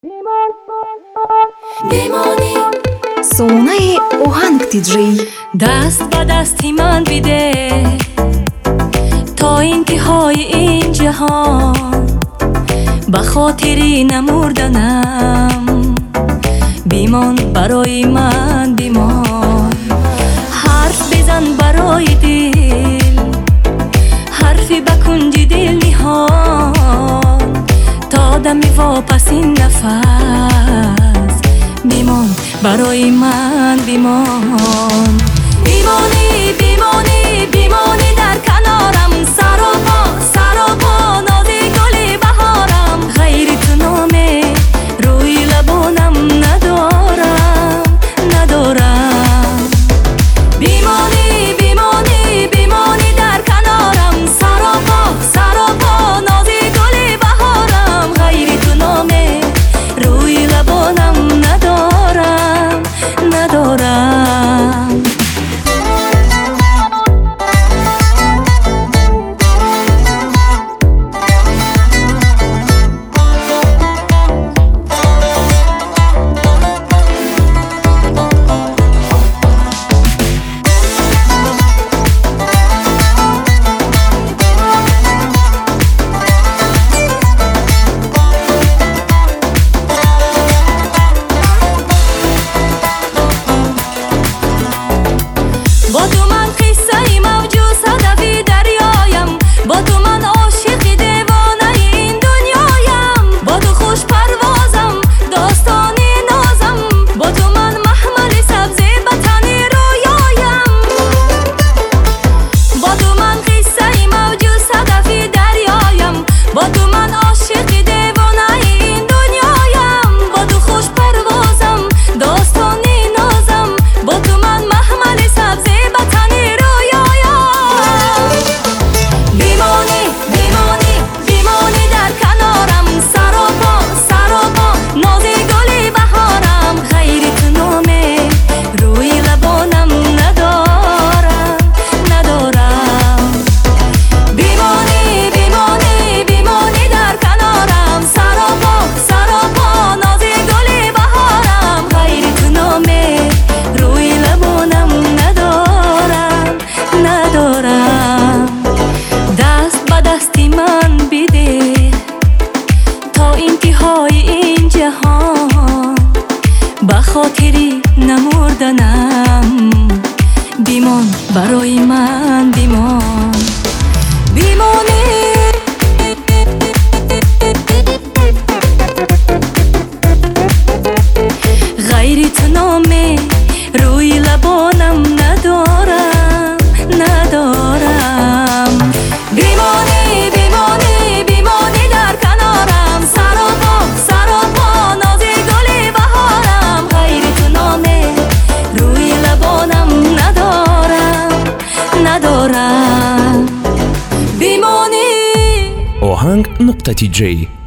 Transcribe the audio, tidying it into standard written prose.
بمانی صونای اوهنگ دیجی دست به دستی من بیده تا انتهای این جهان، به خاطری نمردنم بیمان برای من بیمان. حرف بزن برای دل، حرفی به کنج دل نهان، تا دمی واپس این نفس بیمان برای من بیمان. بیمانی بیمانی بیمانی در کنارم، سراپا نازی گل بهارم، غیر تو نامه روی لبانم ندارم. بیمانی بیمانی بیمانی در کنارم، سراپا نازی گل بهارم، غیر تو نامه روی لبانم ندارم. با تو من قصه موجود صدفی دریایم، با تو من عاشق دیوانه این دنیایم، با تو خوش پروازم داستانی نازم، با تو من محمل سبزی به تن رویایم. با تو من قصه موجود صدفی دریایم، با تو من عاشق دیوانه این دنیایم، با تو خوش پروازم داستانی نازم، با تو من محمل سبزی دستی من بیده تا انتهای این جهان، به خاطری نمردنم بیمان برای من بیمان. بیمانی غیر تو نامه روی لبانم ندارم. بیمانی بیمانی بیمانی در کنارم، سراپا نازی گل بهارم، غیر تو نامه روی لبانم ندارم. بیمانی اوهنگ نقطه تیجی